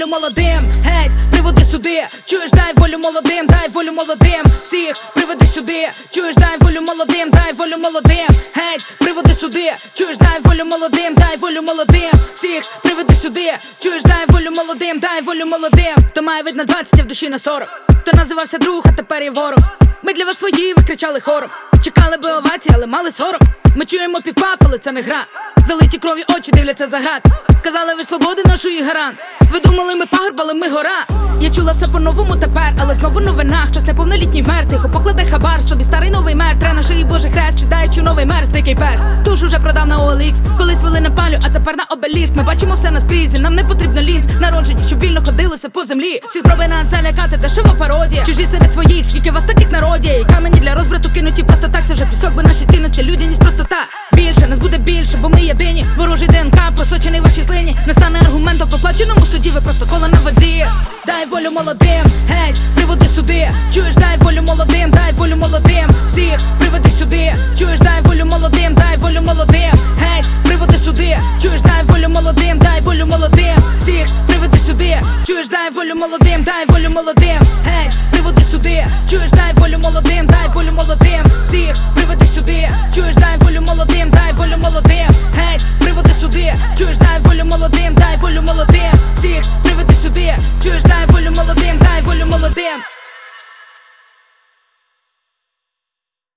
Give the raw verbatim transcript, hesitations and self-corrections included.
волю молодим, геть, приводи сюди, чуєш, дай волю молодим, дай волю молодим, всіх приведи сюди, чуєш, дай волю молодим, дай волю молодим, геть, приводи сюди, чуєш, дай волю молодим, дай волю молодим, всіх приведи сюди, чуєш, дай волю молодим, дай волю молодим. То має вид на двадцять, а в душі на сорок. То називався друг, а тепер є ворог. Ми для вас свої, ви кричали хором. Чекали би овації, але мали сором. Ми чуємо півпав, але це не гра. Залиті кров'ю очі дивляться за град. Казали, ви свободи нашої гарант. Ви думали, ми пагорб, але ми гора. Я чула все по-новому тепер, але знову новина. Хтось неповнолітній вмер, тихо покладе хабар. Собі старий новий мер, тре на шиї Божий хрест. Сідаючи новий мер, дикий пес. Душу вже продав на о ел ікс. Колись вели на палю, а тепер на обеліск. Ми бачимо все наскрізь, нам не потрібно лінз. Народжені, щоб вільно ходилося по землі. Всі спроби нас залякати, дешева пародія. Чужі серед своїх, скільки вас таких народі. І камені для розбрату кинуті просто так. Це вже пісок, бо наші цінності, людяність, простота. Більше, нас буде більше, бо ми єдині. Ворожий ДНК, просочений в вашій слині. Не стане аргументом по плаченому суді, ви просто коло на воді. Дай волю молодим, геть, приводи сюди. Чуєш, дай волю молодим, дай волю молодим, всіх приведи сюди. Чуєш, дай волю молодим, дай волю молодим, геть, приводи сюди. Чуєш, дай волю молодим, дай волю молодим, всіх приведи сюди. Чуєш, дай волю молодим, дай волю молодим, геть, приводи сюди. Чуєш, дай волю молодим, дай волю молодим, всіх приведи сюди.